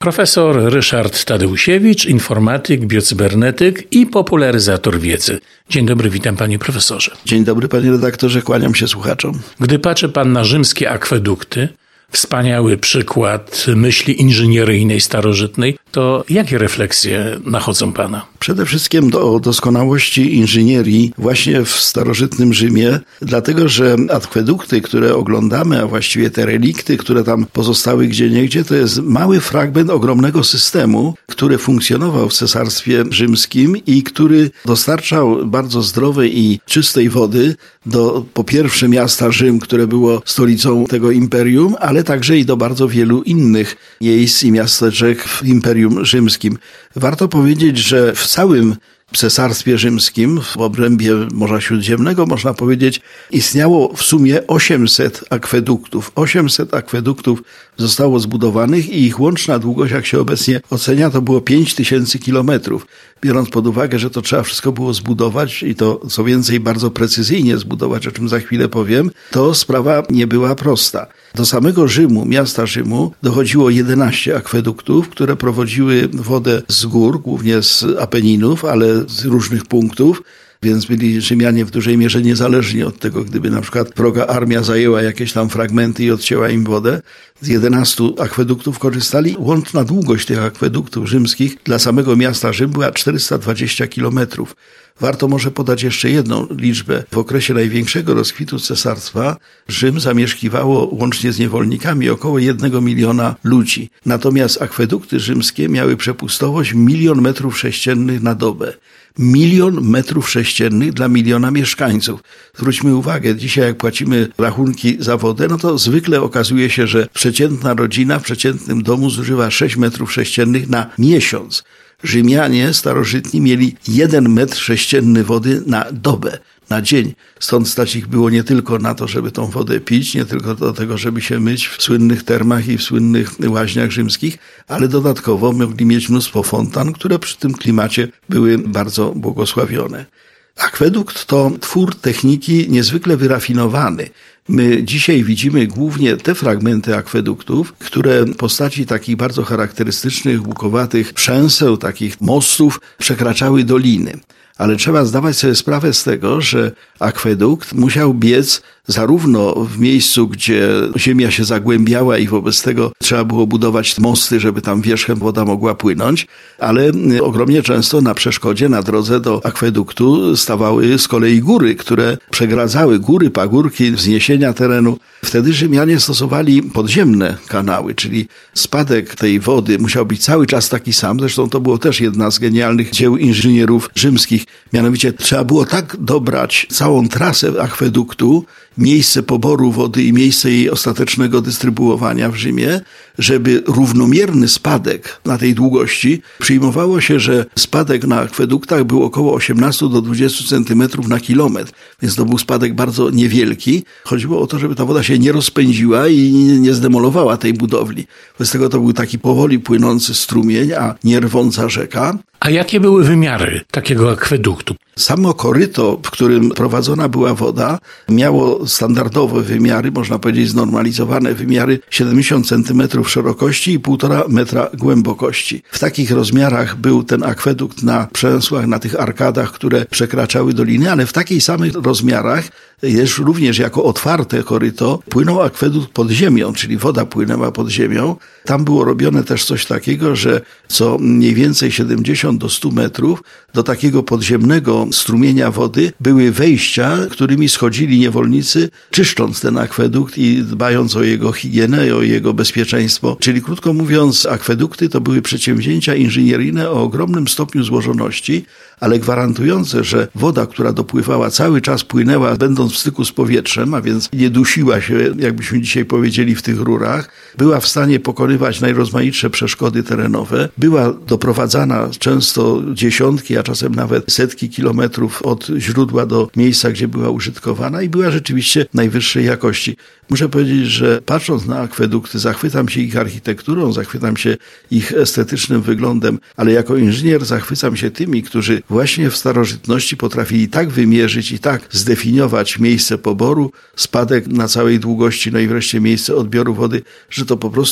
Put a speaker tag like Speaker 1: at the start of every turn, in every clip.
Speaker 1: Profesor Ryszard Tadeusiewicz, informatyk, biocybernetyk i popularyzator wiedzy. Dzień dobry, witam panie profesorze.
Speaker 2: Dzień dobry panie redaktorze, kłaniam się słuchaczom.
Speaker 1: Gdy patrzy pan na rzymskie akwedukty, wspaniały przykład myśli inżynieryjnej starożytnej, to jakie refleksje nachodzą pana?
Speaker 2: Przede wszystkim do doskonałości inżynierii właśnie w starożytnym Rzymie, dlatego że akwedukty, które oglądamy, a właściwie te relikty, które tam pozostały gdzieniegdzie, to jest mały fragment ogromnego systemu, który funkcjonował w Cesarstwie Rzymskim i który dostarczał bardzo zdrowej i czystej wody do po pierwsze miasta Rzym, które było stolicą tego imperium, ale także i do bardzo wielu innych miejsc i miasteczek w Imperium Rzymskim. Warto powiedzieć, że w całym Cesarstwie Rzymskim, w obrębie Morza Śródziemnego, można powiedzieć, istniało w sumie 800 akweduktów. 800 akweduktów zostało zbudowanych i ich łączna długość, jak się obecnie ocenia, to było 5000 kilometrów. Biorąc pod uwagę, że to trzeba wszystko było zbudować i to, co więcej, bardzo precyzyjnie zbudować, o czym za chwilę powiem, to sprawa nie była prosta. Do samego Rzymu, miasta Rzymu, dochodziło 11 akweduktów, które prowadziły wodę z gór, głównie z Apeninów, ale z różnych punktów, więc byli Rzymianie w dużej mierze niezależni od tego, gdyby na przykład wroga armia zajęła jakieś tam fragmenty i odcięła im wodę. Z 11 akweduktów korzystali. Łączna długość tych akweduktów rzymskich dla samego miasta Rzym była 420 kilometrów. Warto może podać jeszcze jedną liczbę. W okresie największego rozkwitu cesarstwa Rzym zamieszkiwało łącznie z niewolnikami około 1 miliona ludzi. Natomiast akwedukty rzymskie miały przepustowość 1 milion metrów sześciennych na dobę. 1 milion metrów sześciennych dla 1 miliona mieszkańców. Zwróćmy uwagę, dzisiaj jak płacimy rachunki za wodę, no to zwykle okazuje się, że przeciętna rodzina w przeciętnym domu zużywa 6 metrów sześciennych na miesiąc. Rzymianie starożytni mieli 1 metr sześcienny wody na dobę, na dzień. Stąd stać ich było nie tylko na to, żeby tą wodę pić, nie tylko do tego, żeby się myć w słynnych termach i w słynnych łaźniach rzymskich, ale dodatkowo mogli mieć mnóstwo fontan, które przy tym klimacie były bardzo błogosławione. Akwedukt to twór techniki niezwykle wyrafinowany. My dzisiaj widzimy głównie te fragmenty akweduktów, które w postaci takich bardzo charakterystycznych, łukowatych przęseł, takich mostów przekraczały doliny. Ale trzeba zdawać sobie sprawę z tego, że akwedukt musiał biec zarówno w miejscu, gdzie ziemia się zagłębiała i wobec tego trzeba było budować mosty, żeby tam wierzchem woda mogła płynąć, ale ogromnie często na przeszkodzie, na drodze do akweduktu stawały z kolei góry, które przegradzały góry, pagórki, wzniesienia terenu. Wtedy Rzymianie stosowali podziemne kanały, czyli spadek tej wody musiał być cały czas taki sam. Zresztą to było też jedna z genialnych dzieł inżynierów rzymskich. Mianowicie trzeba było tak dobrać całą trasę akweduktu, miejsce poboru wody i miejsce jej ostatecznego dystrybuowania w Rzymie, żeby równomierny spadek na tej długości, przyjmowało się, że spadek na akweduktach był około 18 do 20 centymetrów na kilometr, więc to był spadek bardzo niewielki. Chodziło o to, żeby ta woda się nie rozpędziła i nie zdemolowała tej budowli. Wobec tego to był taki powoli płynący strumień, a nie rwąca rzeka.
Speaker 1: A jakie były wymiary takiego akweduktu?
Speaker 2: Samo koryto, w którym prowadzona była woda, miało standardowe wymiary, można powiedzieć znormalizowane wymiary 70 cm szerokości i 1,5 metra głębokości. W takich rozmiarach był ten akwedukt na przęsłach, na tych arkadach, które przekraczały doliny, ale w takich samych rozmiarach, również jako otwarte koryto, płynął akwedukt pod ziemią, czyli woda płynęła pod ziemią. Tam było robione też coś takiego, że co mniej więcej 70 do 100 metrów do takiego podziemnego strumienia wody były wejścia, którymi schodzili niewolnicy, czyszcząc ten akwedukt i dbając o jego higienę i o jego bezpieczeństwo. Czyli krótko mówiąc, akwedukty to były przedsięwzięcia inżynieryjne o ogromnym stopniu złożoności, ale gwarantujące, że woda, która dopływała, cały czas płynęła, będąc w styku z powietrzem, a więc nie dusiła się, jakbyśmy dzisiaj powiedzieli, w tych rurach, była w stanie pokonywać najrozmaitsze przeszkody terenowe, była doprowadzana często dziesiątki, a czasem nawet setki kilometrów od źródła do miejsca, gdzie była użytkowana i była rzeczywiście najwyższej jakości. Muszę powiedzieć, że patrząc na akwedukty, zachwycam się ich architekturą, zachwycam się ich estetycznym wyglądem, ale jako inżynier zachwycam się tymi, którzy właśnie w starożytności potrafili tak wymierzyć i tak zdefiniować miejsce poboru, spadek na całej długości, no i wreszcie miejsce odbioru wody, że to po prostu działa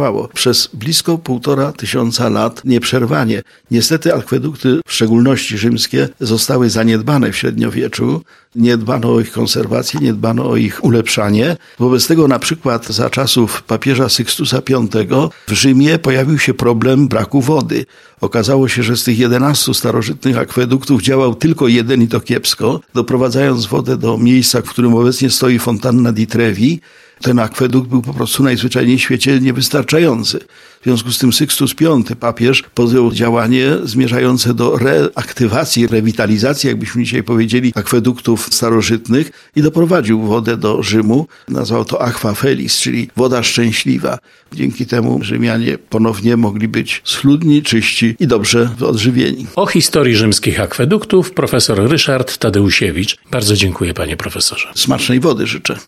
Speaker 2: funkcjonowało przez blisko 1500 lat nieprzerwanie. Niestety akwedukty, w szczególności rzymskie, zostały zaniedbane w średniowieczu. Nie dbano o ich konserwację, nie dbano o ich ulepszanie. Wobec tego na przykład za czasów papieża Sykstusa V w Rzymie pojawił się problem braku wody. Okazało się, że z tych 11 starożytnych akweduktów działał tylko jeden i to kiepsko, doprowadzając wodę do miejsca, w którym obecnie stoi fontanna di Trevi. Ten akwedukt był po prostu najzwyczajniej w świecie niewystarczający. W związku z tym Sykstus V, papież, podjął działanie zmierzające do reaktywacji, rewitalizacji, jakbyśmy dzisiaj powiedzieli, akweduktów starożytnych i doprowadził wodę do Rzymu. Nazwał to Aqua Felis, czyli woda szczęśliwa. Dzięki temu Rzymianie ponownie mogli być schludni, czyści i dobrze odżywieni.
Speaker 1: O historii rzymskich akweduktów profesor Ryszard Tadeusiewicz. Bardzo dziękuję, panie profesorze.
Speaker 2: Smacznej wody życzę.